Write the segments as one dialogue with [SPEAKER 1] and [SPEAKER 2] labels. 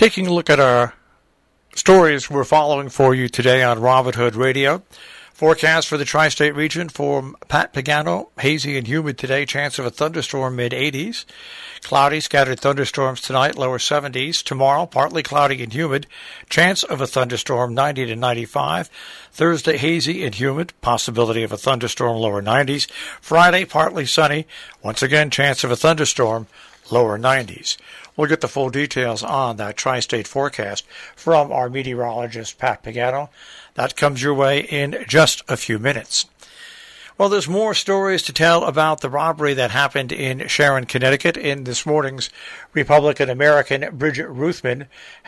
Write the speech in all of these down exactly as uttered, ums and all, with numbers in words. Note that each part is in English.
[SPEAKER 1] Taking a look at our stories we're following for you today on Robin Hood Radio. Forecast for the tri-state region for Pat Pagano, hazy and humid today, chance of a thunderstorm mid eighties. Cloudy, scattered thunderstorms tonight, lower seventies. Tomorrow, partly cloudy and humid, chance of a thunderstorm ninety to ninety-five. Thursday, hazy and humid, possibility of a thunderstorm, lower nineties. Friday, partly sunny, once again, chance of a thunderstorm, lower nineties. We'll get the full details on that tri-state forecast from our meteorologist, Pat Pagano. That comes your way in just a few minutes. Well, there's more stories to tell about the robbery that happened in Sharon, Connecticut. In this morning's Republican American, Bridget Ruthman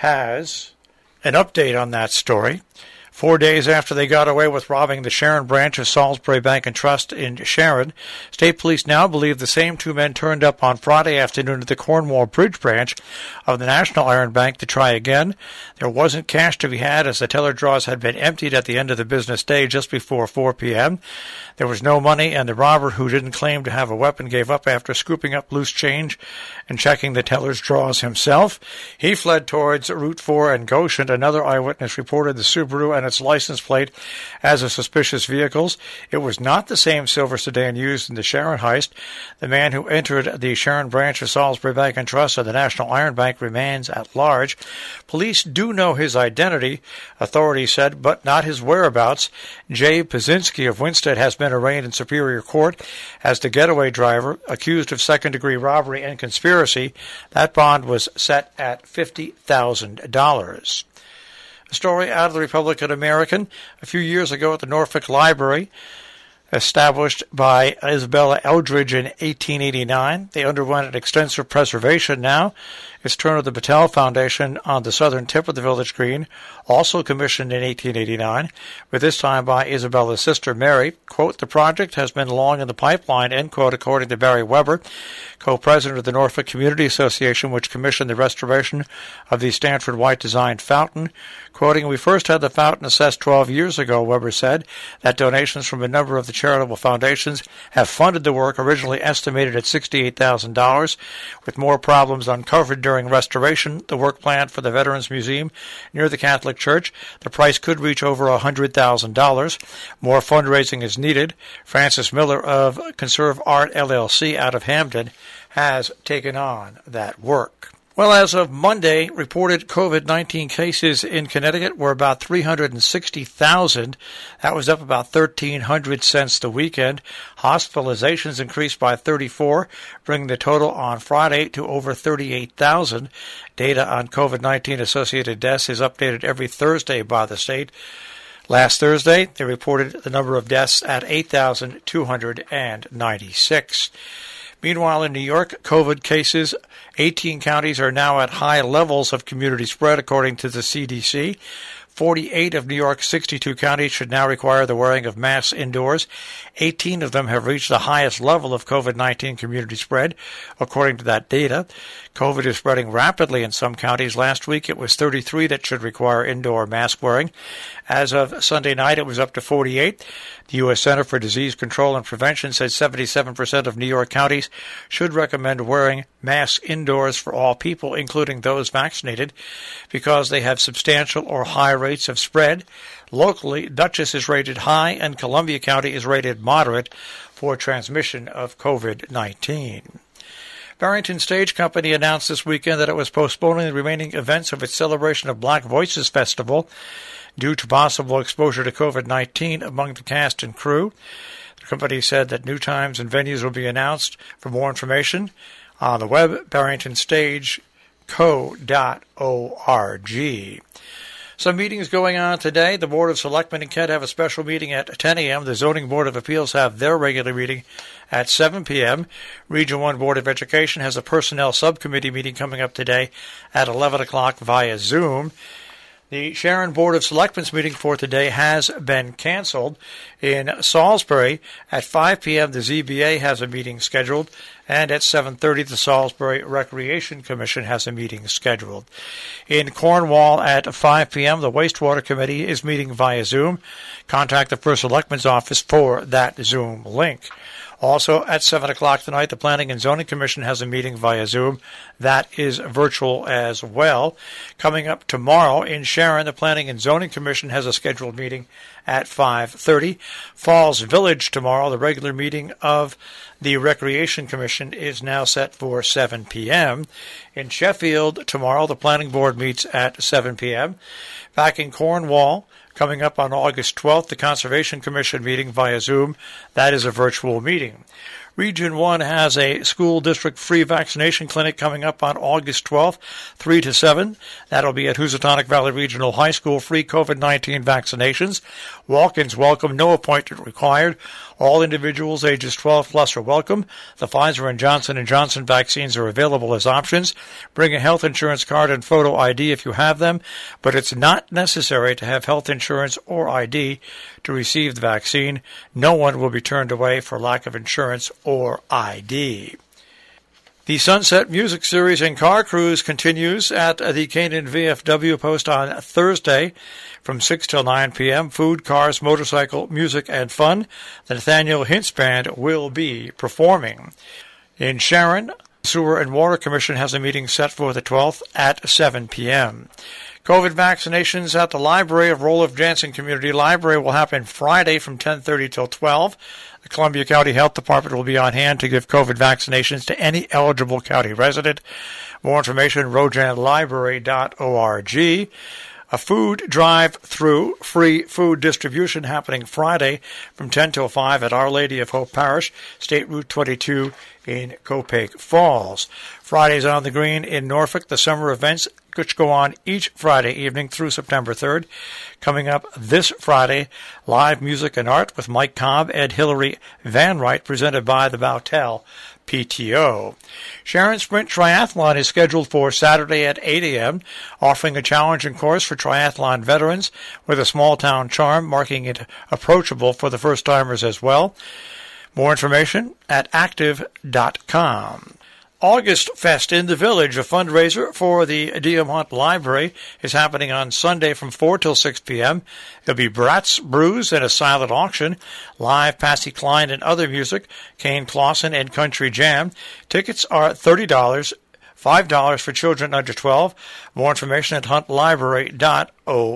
[SPEAKER 1] has an update on that story. Four days after they got away with robbing the Sharon branch of Salisbury Bank and Trust in Sharon, state police now believe the same two men turned up on Friday afternoon at the Cornwall Bridge branch of the National Iron Bank to try again. There wasn't cash to be had as the teller drawers had been emptied at the end of the business day just before four p.m. There was no money, and the robber, who didn't claim to have a weapon, gave up after scooping up loose change and checking the teller's drawers himself. He fled towards Route four and Goshen. Another eyewitness reported the Subaru and its license plate as a suspicious vehicles. It was not the same silver sedan used in the Sharon heist. The man who entered the Sharon branch of Salisbury Bank and Trust of the National Iron Bank remains at large. Police do know his identity, authorities said, but not his whereabouts. Jay Pazinski of Winsted has been arraigned in Superior Court as the getaway driver accused of second-degree robbery and conspiracy. That bond was set at fifty thousand dollars. A story out of the Republican American. A few years ago at the Norfolk Library, established by Isabella Eldridge in eighteen eighty-nine, they underwent an extensive preservation now. It's Turner the Battelle Foundation on the southern tip of the village green, also commissioned in eighteen eighty-nine, but this time by Isabella's sister Mary. Quote, the project has been long in the pipeline, end quote, according to Barry Weber, co-president of the Norfolk Community Association, which commissioned the restoration of the Stanford White designed fountain. Quoting, we first had the fountain assessed twelve years ago, Weber said, that donations from a number of the charitable foundations have funded the work, originally estimated at sixty-eight thousand dollars. With more problems uncovered during restoration, the work planned for the Veterans Museum near the Catholic Church, the price could reach over one hundred thousand dollars. More fundraising is needed. Francis Miller of Conserve Art L L C out of Hamden has taken on that work. Well, as of Monday, reported COVID nineteen cases in Connecticut were about three hundred sixty thousand. That was up about thirteen hundred since the weekend. Hospitalizations increased by thirty-four, bringing the total on Friday to over thirty-eight thousand. Data on COVID nineteen associated deaths is updated every Thursday by the state. Last Thursday, they reported the number of deaths at eight thousand two hundred ninety-six. Meanwhile, in New York, COVID cases, eighteen counties are now at high levels of community spread, according to the C D C. forty-eight of New York's sixty-two counties should now require the wearing of masks indoors. eighteen of them have reached the highest level of COVID nineteen community spread, according to that data. COVID is spreading rapidly in some counties. Last week, it was thirty-three that should require indoor mask wearing. As of Sunday night, it was up to forty-eight. The U S Center for Disease Control and Prevention said seventy-seven percent of New York counties should recommend wearing masks indoors for all people, including those vaccinated, because they have substantial or high rates of spread. Locally, Dutchess is rated high and Columbia County is rated moderate for transmission of COVID nineteen. Barrington Stage Company announced this weekend that it was postponing the remaining events of its Celebration of Black Voices Festival due to possible exposure to COVID nineteen among the cast and crew. The company said that new times and venues will be announced. For more information on the web, barrington stage co dot org. Some meetings going on today. The Board of Selectmen in Kent have a special meeting at ten a.m. The Zoning Board of Appeals have their regular meeting at seven p.m. Region one Board of Education has a Personnel Subcommittee meeting coming up today at eleven o'clock via Zoom. The Sharon Board of Selectmen's meeting for today has been canceled. In Salisbury, at five p.m., the Z B A has a meeting scheduled, and at seven thirty, the Salisbury Recreation Commission has a meeting scheduled. In Cornwall, at five p.m., the Wastewater Committee is meeting via Zoom. Contact the First Selectman's office for that Zoom link. Also, at seven o'clock tonight, the Planning and Zoning Commission has a meeting via Zoom. That is virtual as well. Coming up tomorrow in Sharon, the Planning and Zoning Commission has a scheduled meeting at five thirty. Falls Village tomorrow, the regular meeting of the Recreation Commission is now set for seven p.m. In Sheffield tomorrow, the Planning Board meets at seven p.m. Back in Cornwall, coming up on August twelfth, the Conservation Commission meeting via Zoom. That is a virtual meeting. Region one has a school district free vaccination clinic coming up on August twelfth, three to seven. That'll be at Housatonic Valley Regional High School. Free COVID nineteen vaccinations. Walk-ins welcome, no appointment required. All individuals ages twelve plus are welcome. The Pfizer and Johnson and Johnson vaccines are available as options. Bring a health insurance card and photo I D if you have them, but it's not necessary to have health insurance or I D to receive the vaccine. No one will be turned away for lack of insurance or I D. The Sunset Music Series and Car Cruise continues at the Canaan V F W post on Thursday from six till nine p.m. Food, cars, motorcycle, music, and fun. The Nathaniel Hintz Band will be performing. In Sharon, the Sewer and Water Commission has a meeting set for the twelfth at seven p.m. COVID vaccinations at the Library of Roloff Jansen Community Library will happen Friday from ten thirty till twelve. The Columbia County Health Department will be on hand to give COVID vaccinations to any eligible county resident. More information, rojan library dot org. A food drive-through, free food distribution happening Friday from ten till five at Our Lady of Hope Parish, State Route twenty-two in Copake Falls. Fridays on the Green in Norfolk, the summer events which go on each Friday evening through September third. Coming up this Friday, live music and art with Mike Cobb and Hillary Van Wright, presented by the Bautel P T O. Sharon Sprint Triathlon is scheduled for Saturday at eight a.m., offering a challenging course for triathlon veterans with a small-town charm, making it approachable for the first-timers as well. More information at active dot com. August Fest in the Village, a fundraiser for the D M Hunt Library, is happening on Sunday from four till six p.m. There'll be brats, brews, and a silent auction. Live Patsy Cline and other music, Kane Clausen and Country Jam. Tickets are thirty dollars, five dollars for children under twelve. More information at hunt library dot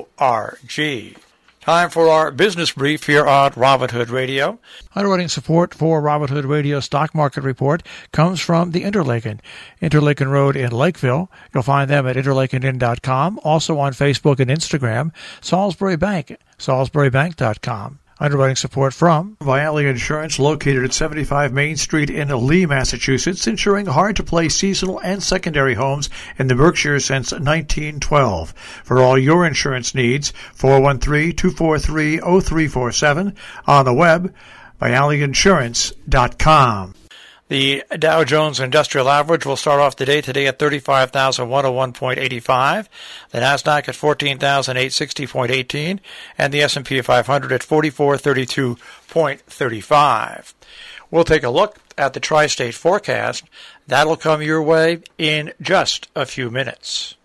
[SPEAKER 1] org. Time for our business brief here on Robin Hood Radio. Underwriting support for Robin Hood Radio Stock Market Report comes from the Interlaken, Interlaken Road in Lakeville. You'll find them at interlaken inn dot com, also on Facebook and Instagram. Salisbury Bank, salisbury bank dot com. Underwriting support from Viale Insurance, located at seventy-five Main Street in Lee, Massachusetts, insuring hard-to-place seasonal and secondary homes in the Berkshires since nineteen twelve. For all your insurance needs, four one three, two four three, zero three four seven. On the web, viale insurance dot com. The Dow Jones Industrial Average will start off the day today at thirty-five thousand one hundred one point eight five, the Nasdaq at fourteen thousand eight hundred sixty point one eight, and the S and P five hundred at forty-four thirty-two point three five. We'll take a look at the tri-state forecast. That'll come your way in just a few minutes.